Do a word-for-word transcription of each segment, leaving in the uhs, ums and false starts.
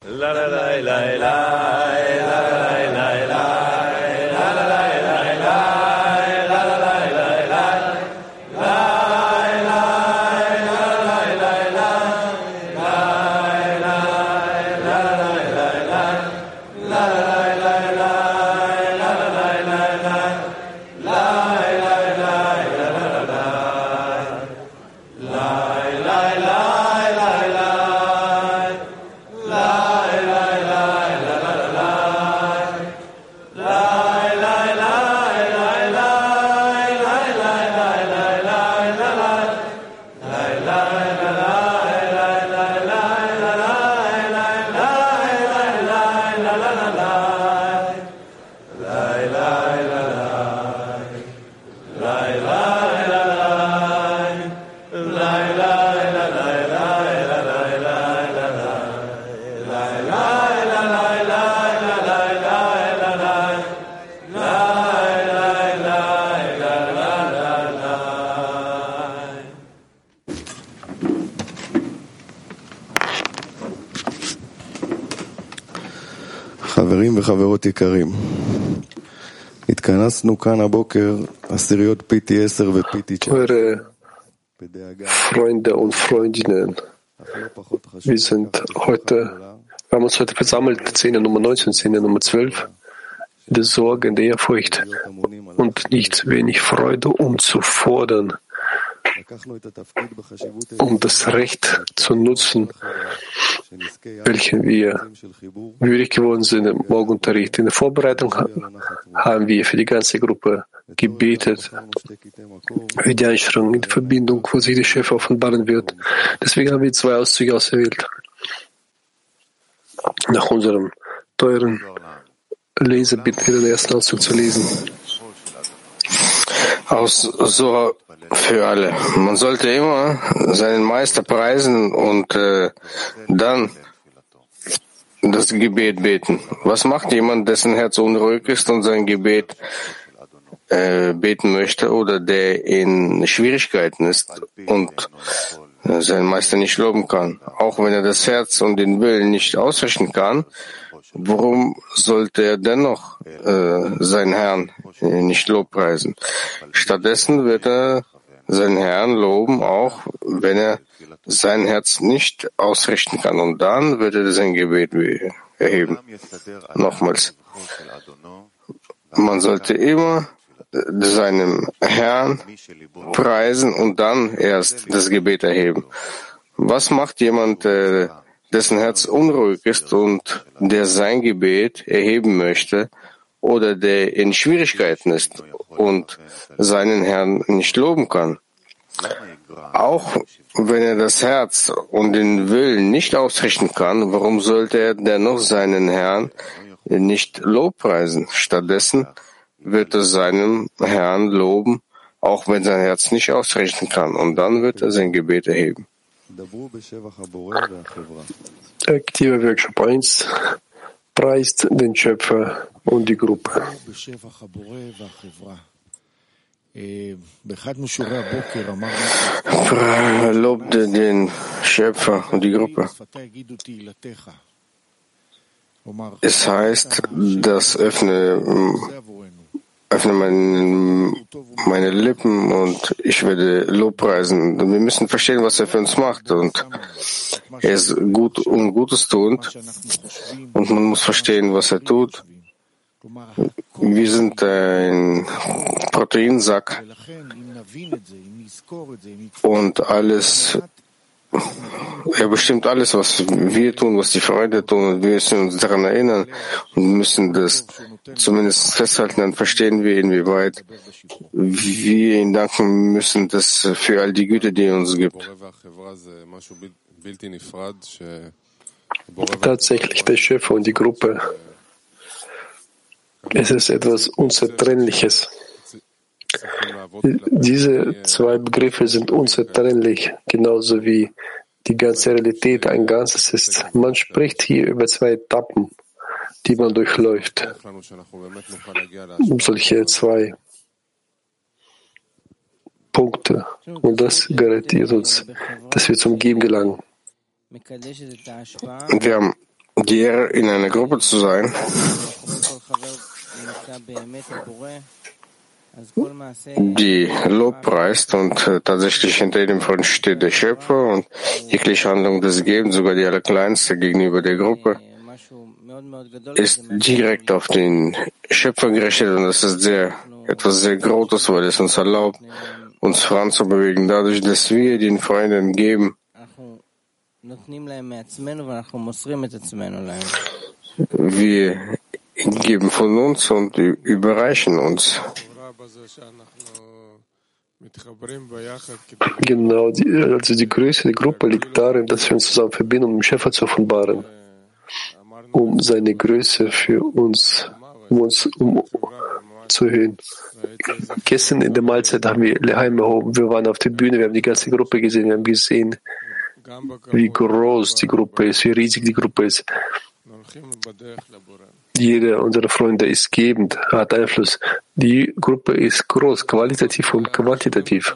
חברים וחברות יקרים, התכנסנו כאן הבוקר עשיריות פי טי עשר ופי טי תשע. Eure Freunde und Freundinnen, wir sind heute, wir haben uns heute versammelt, Szene Nummer neunzehn, Szene Nummer zwölf, in der Sorge, in der Ehrfurcht und nicht wenig Freude, um zu fordern, um das Recht zu nutzen, welchen wir würdig geworden sind im Morgenunterricht. In der Vorbereitung haben wir für die ganze Gruppe gebetet, für die Einstellung in die Verbindung, wo sich der Chef offenbaren wird. Deswegen haben wir zwei Auszüge ausgewählt. Nach unserem teuren Leser bitten wir den ersten Auszug zu lesen. Aus Soha für alle. Man sollte immer seinen Meister preisen und äh, dann das Gebet beten. Was macht jemand, dessen Herz unruhig ist und sein Gebet äh, beten möchte oder der in Schwierigkeiten ist und äh, seinen Meister nicht loben kann? Auch wenn er das Herz und den Willen nicht ausrichten kann, warum sollte er dennoch äh, seinen Herrn äh, nicht lobpreisen? Stattdessen wird er seinen Herrn loben, auch wenn er sein Herz nicht ausrichten kann. Und dann wird er sein Gebet erheben. Nochmals. Man sollte immer seinem Herrn preisen und dann erst das Gebet erheben. Was macht jemand, dessen Herz unruhig ist und der sein Gebet erheben möchte oder der in Schwierigkeiten ist und seinen Herrn nicht loben kann? Auch wenn er das Herz und den Willen nicht ausrichten kann, warum sollte er dennoch seinen Herrn nicht lobpreisen? Stattdessen wird er seinem Herrn loben, auch wenn sein Herz nicht ausrichten kann, und dann wird er sein Gebet erheben. Aktiver Workshop eins preist den Schöpfer und die Gruppe. Lobte den Schöpfer und die Gruppe. Es heißt, das öffne, öffne mein, meine Lippen und ich werde Lobpreisen. Wir müssen verstehen, was er für uns macht, und er ist gut und Gutes tut, und man muss verstehen, was er tut. Wir sind ein Proteinsack und alles, er bestimmt alles, was wir tun, was die Freude tun, und wir müssen uns daran erinnern und müssen das zumindest festhalten, dann verstehen wir, inwieweit wir ihm danken müssen, das für all die Güte, die er uns gibt. Tatsächlich, der Schöpfer und die Gruppe, es ist etwas Unzertrennliches. Diese zwei Begriffe sind unzertrennlich, genauso wie die ganze Realität ein Ganzes ist. Man spricht hier über zwei Etappen, die man durchläuft. Solche zwei Punkte. Und das garantiert uns, dass wir zum Geben gelangen. Wir haben die Ehre, in einer Gruppe zu sein, die Lob preist und äh, tatsächlich hinter jedem Freund steht der Schöpfer und jegliche Handlung des Gebens, sogar die allerkleinste gegenüber der Gruppe, ist direkt auf den Schöpfer gerichtet und das ist sehr, etwas sehr Großes, weil es uns erlaubt, uns voranzubewegen, dadurch, dass wir den Freunden geben. Wir geben von uns und überreichen uns. Genau, die, also die Größe der Gruppe liegt darin, dass wir uns zusammen verbinden, um den Schöpfer zu offenbaren, um seine Größe für uns, um uns um, zu erhöhen. Gestern in der Mahlzeit haben wir Leheim erhoben, wir waren auf der Bühne, wir haben die ganze Gruppe gesehen, wir haben gesehen, wie groß die Gruppe ist, wie riesig die Gruppe ist. Jeder unserer Freunde ist gebend, hat Einfluss. Die Gruppe ist groß, qualitativ und quantitativ.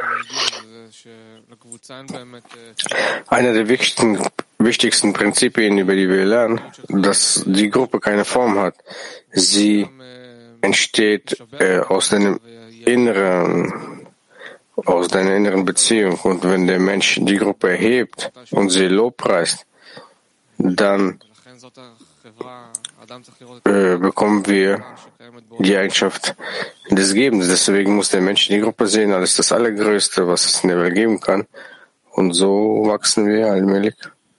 Einer der wichtigsten, wichtigsten Prinzipien, über die wir lernen, dass die Gruppe keine Form hat. Sie entsteht äh, aus deinem inneren, aus deiner inneren Beziehung. Und wenn der Mensch die Gruppe erhebt und sie lobpreist, dann äh, bekommen wir die Eigenschaft des Gebens. Deswegen muss der Mensch die Gruppe sehen als das Allergrößte, was es in der Welt geben kann. Und so wachsen wir allmählich.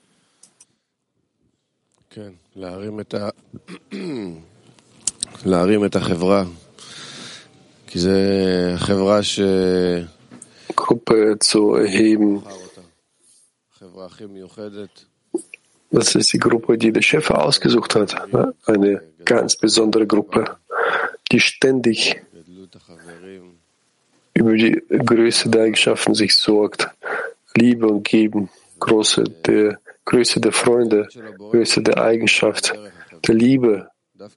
Gruppe zu erheben. Das ist die Gruppe, die der Schöpfer ausgesucht hat. Eine ganz besondere Gruppe, die ständig über die Größe der Eigenschaften sich sorgt. Liebe und Geben, Größe der, Größe der Freunde, Größe der Eigenschaft, der Liebe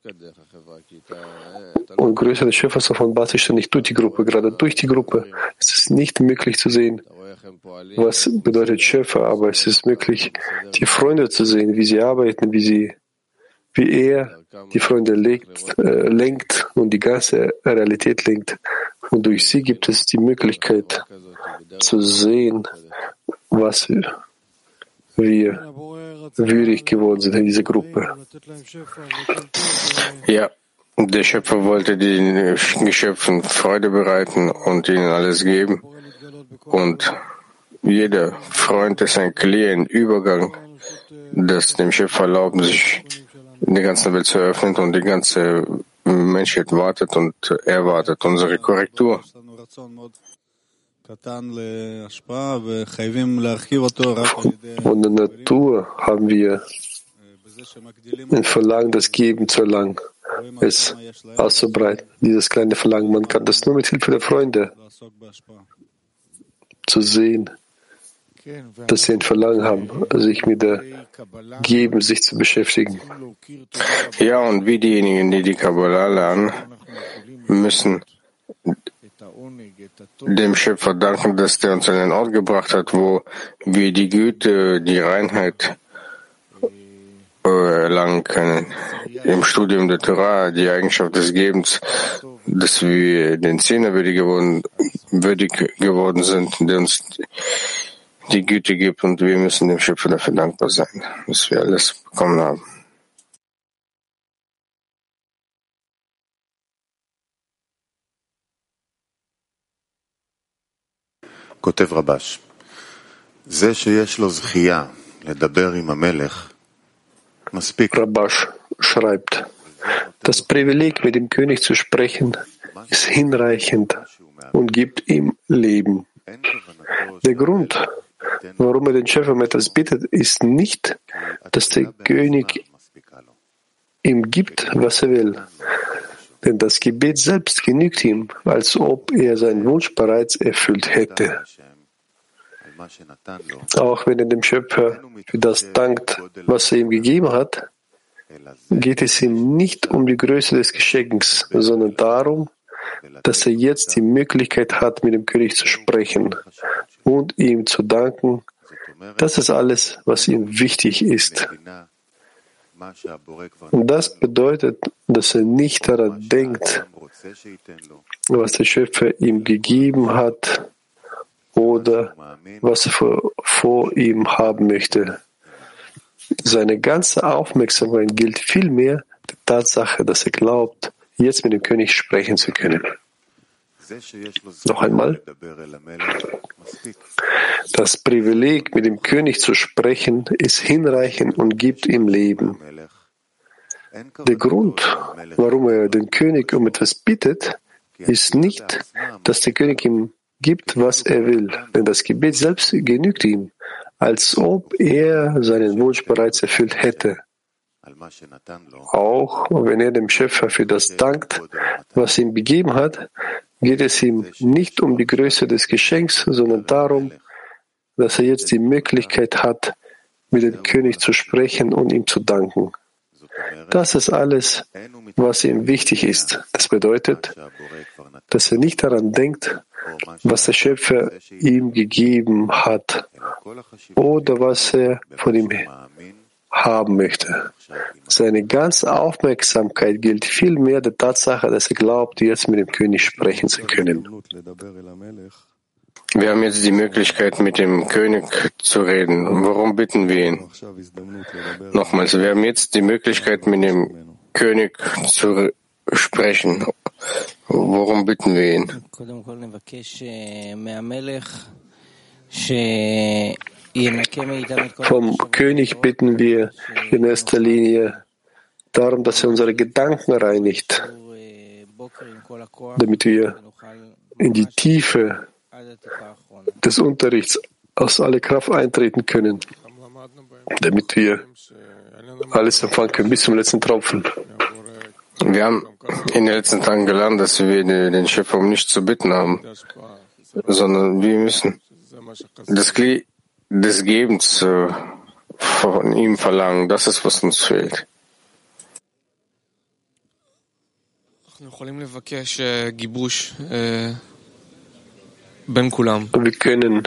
und Größe des Schöpfers offenbart sich ständig durch die Gruppe. Gerade durch die Gruppe ist es nicht möglich zu sehen, was bedeutet Schöpfer, aber es ist möglich, die Freunde zu sehen, wie sie arbeiten, wie sie, wie er die Freunde legt, äh, lenkt und die ganze Realität lenkt. Und durch sie gibt es die Möglichkeit zu sehen, was wir würdig geworden sind in dieser Gruppe. Ja, der Schöpfer wollte den Geschöpfen Freude bereiten und ihnen alles geben. Und jeder Freund ist ein Kli, ein Übergang, das dem Schöpfer erlaubt, sich in der ganzen Welt zu öffnen und die ganze Menschheit wartet und erwartet unsere Korrektur. Von der Natur haben wir ein Verlangen, das Geben zu erlangen, es auszubreiten. Dieses kleine Verlangen, man kann das nur mit Hilfe der Freunde zu sehen, dass sie ein Verlangen haben, sich mit der Geben, sich zu beschäftigen. Ja, und wie diejenigen, die die Kabbalah lernen, müssen dem Schöpfer danken, dass der uns an den Ort gebracht hat, wo wir die Güte, die Reinheit erlangen können. Im Studium der Torah, die Eigenschaft des Gebens, dass wir den Zehner würdig geworden, würdig geworden sind, der uns die Güte gibt, und wir müssen dem Schöpfer dafür dankbar sein, dass wir alles bekommen haben. כותב רבש, זה שיש לו זכייה לדבר עם המלך, מספיק. Rabash schreibt, das Privileg, mit dem König zu sprechen, ist hinreichend und gibt ihm Leben. Der Grund, warum er den Schöpfer um etwas bittet, ist nicht, dass der König ihm gibt, was er will. Denn das Gebet selbst genügt ihm, als ob er seinen Wunsch bereits erfüllt hätte. Auch wenn er dem Schöpfer für das dankt, was er ihm gegeben hat, geht es ihm nicht um die Größe des Geschenks, sondern darum, dass er jetzt die Möglichkeit hat, mit dem König zu sprechen und ihm zu danken. Das ist alles, was ihm wichtig ist. Das bedeutet, dass er nicht daran denkt, was der Schöpfer ihm gegeben hat oder was er vor, vor ihm haben möchte. Seine ganze Aufmerksamkeit gilt vielmehr der Tatsache, dass er glaubt, jetzt mit dem König sprechen zu können. Noch einmal. Das Privileg, mit dem König zu sprechen, ist hinreichend und gibt ihm Leben. Der Grund, warum er den König um etwas bittet, ist nicht, dass der König ihm gibt, was er will, denn das Gebet selbst genügt ihm, als ob er seinen Wunsch bereits erfüllt hätte. Auch wenn er dem Schöpfer für das dankt, was er ihm gegeben hat, geht es ihm nicht um die Größe des Geschenks, sondern darum, dass er jetzt die Möglichkeit hat, mit dem König zu sprechen und ihm zu danken. Das ist alles, was ihm wichtig ist. Das bedeutet, dass er nicht daran denkt, was der Schöpfer ihm gegeben hat oder was er von ihm haben möchte. Seine ganze Aufmerksamkeit gilt vielmehr der Tatsache, dass er glaubt, jetzt mit dem König sprechen zu können. Wir haben jetzt die Möglichkeit, mit dem König zu reden. Warum bitten wir ihn? Nochmals, wir haben jetzt die Möglichkeit, mit dem König zu sprechen. Worum bitten wir ihn? Vom König bitten wir in erster Linie darum, dass er unsere Gedanken reinigt, damit wir in die Tiefe des Unterrichts aus aller Kraft eintreten können, damit wir alles empfangen können, bis zum letzten Tropfen. Wir haben in den letzten Tagen gelernt, dass wir den Schöpfer um nichts zu bitten haben, sondern wir müssen das Glied des Gebens von ihm verlangen. Das ist, was uns fehlt. Wir können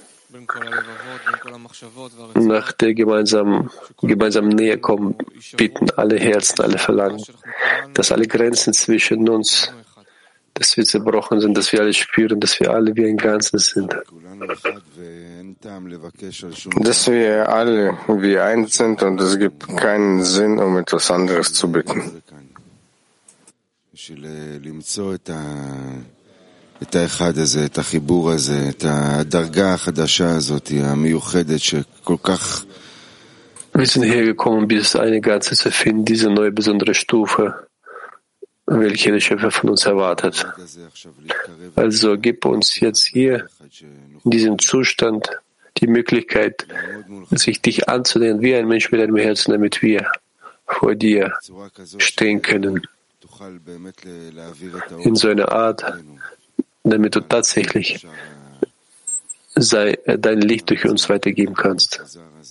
nach der gemeinsamen, gemeinsamen Nähe kommen, bitten, alle Herzen, alle Verlangen, dass alle Grenzen zwischen uns, dass wir zerbrochen sind, dass wir alle spüren, dass wir alle wie ein Ganzes sind. Dass wir alle wie eins sind und es gibt keinen Sinn, um etwas anderes zu bitten. את האחד הזה, את החיבור הזה, את הדרגה החדשה הזאת, המיוחדת שכל כך... Wir sind hergekommen, dieses eine Ganze zu finden, diese neue besondere Stufe, welche der Schöpfer von uns erwartet. Also gib uns jetzt hier in diesem Zustand die Möglichkeit, sich dich anzunähern wie ein Mensch mit einem Herzen, damit wir vor dir stehen können. In so einer Art, damit du tatsächlich sei, dein Licht durch uns weitergeben kannst.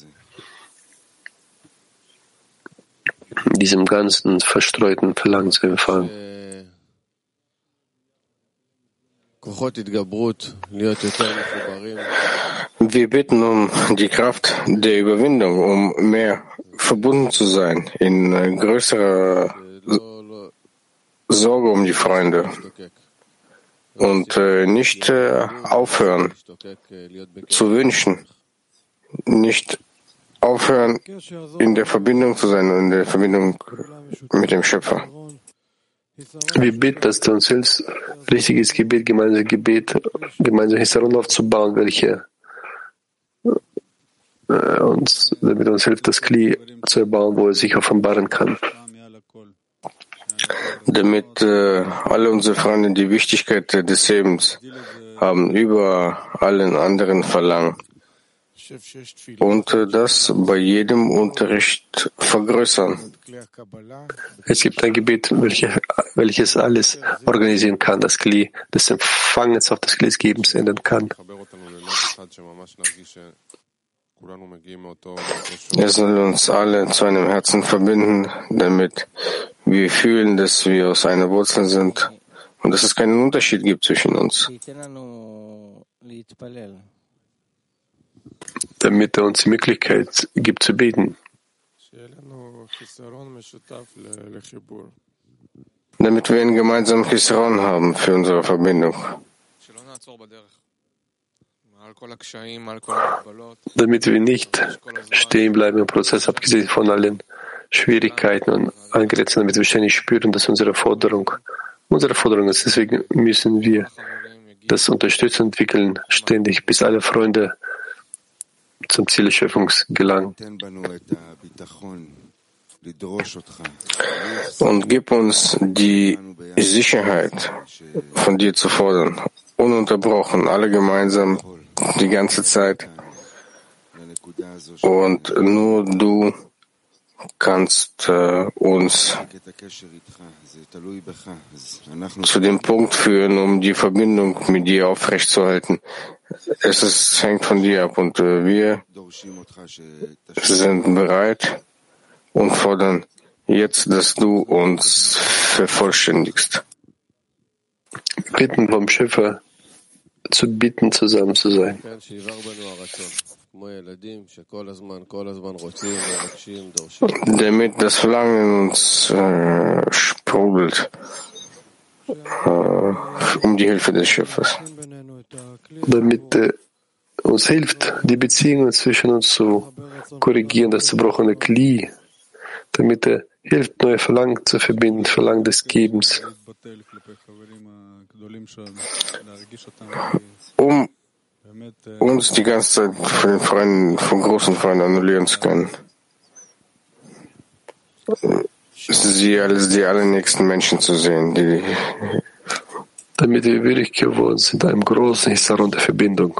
In diesem ganzen verstreuten Verlangen zu empfangen. Wir bitten um die Kraft der Überwindung, um mehr verbunden zu sein, in größerer Sorge um die Freunde. Und äh, nicht äh, aufhören zu wünschen, nicht aufhören, in der Verbindung zu sein, in der Verbindung mit dem Schöpfer. Wir bitten, dass du uns hilfst, richtiges Gebet, gemeinsames Gebet, gemeinsame Historien aufzubauen, welche äh, uns, damit uns hilft, das Kli zu erbauen, wo es sich offenbaren kann. Damit äh, alle unsere Freunde die Wichtigkeit äh, des Lebens haben, über allen anderen Verlangen. Und äh, das bei jedem Unterricht vergrößern. Es gibt ein Gebet, welche, welches alles organisieren kann, das Kli des Empfangens auf das Kli des Gebens ändern kann. Er soll uns alle zu einem Herzen verbinden, damit wir fühlen, dass wir aus einer Wurzel sind und dass es keinen Unterschied gibt zwischen uns. Damit er uns die Möglichkeit gibt zu beten. damit wir einen gemeinsamen Chisron haben für unsere Verbindung. Damit wir nicht stehen bleiben im Prozess, abgesehen von allen Schwierigkeiten und allen Grenzen, damit wir ständig spüren, dass unsere Forderung, unsere Forderung ist. Deswegen müssen wir das Unterstützen entwickeln, ständig, bis alle Freunde zum Ziel der Schöpfung gelangen. Und gib uns die Sicherheit, von dir zu fordern, ununterbrochen, alle gemeinsam, die ganze Zeit. Und nur du kannst äh, uns zu dem Punkt führen, um die Verbindung mit dir aufrechtzuerhalten. Es ist, hängt von dir ab und äh, wir sind bereit und fordern jetzt, dass du uns vervollständigst. Wir bitten vom Schöpfer, zu bitten, zusammen zu sein. Damit das Verlangen in uns äh, sprudelt, äh, um die Hilfe des Schöpfers. Damit äh, uns hilft, die Beziehungen zwischen uns zu korrigieren, das zerbrochene Kli, damit er hilft, neue Verlangen zu verbinden, Verlangen des Gebens. Um uns die ganze Zeit von den Freunden, von großen Freunden annullieren zu können. Sie als die allernächsten Menschen zu sehen, die damit wir würdig geworden sind, einem großen Hisaron der Verbindung.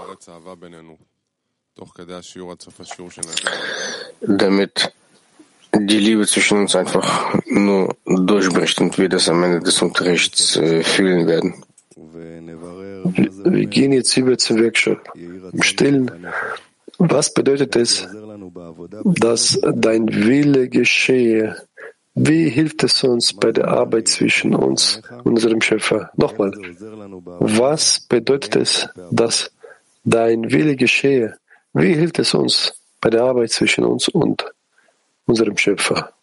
Damit die Liebe zwischen uns einfach nur durchbricht und wir das am Ende des Unterrichts äh, fühlen werden. Wir, wir gehen jetzt über zum Workshop im Stillen. Was bedeutet es, dass dein Wille geschehe? Wie hilft es uns bei der Arbeit zwischen uns und unserem Schöpfer? Nochmal, was bedeutet es, dass dein Wille geschehe? Wie hilft es uns bei der Arbeit zwischen uns und unserem Schöpfer?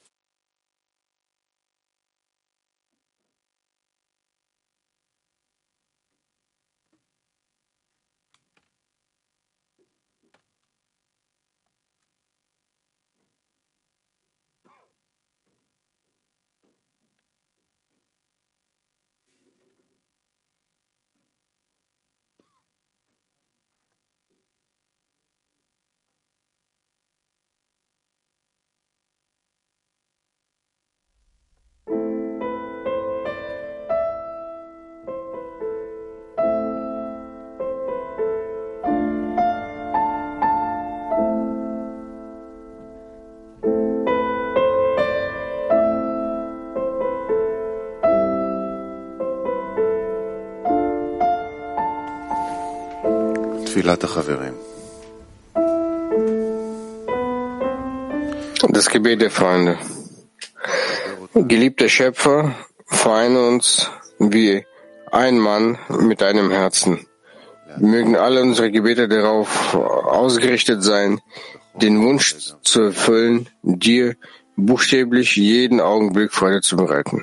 Das Gebet der Freunde. Geliebter Schöpfer, vereine uns wie ein Mann mit einem Herzen. Mögen alle unsere Gebete darauf ausgerichtet sein, den Wunsch zu erfüllen, dir buchstäblich jeden Augenblick Freude zu bereiten.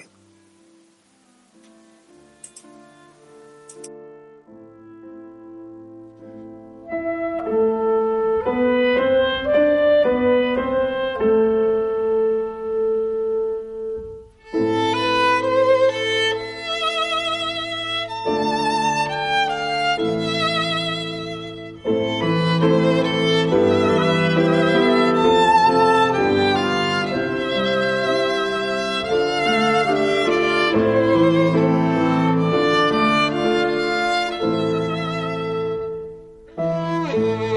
Mm-hmm.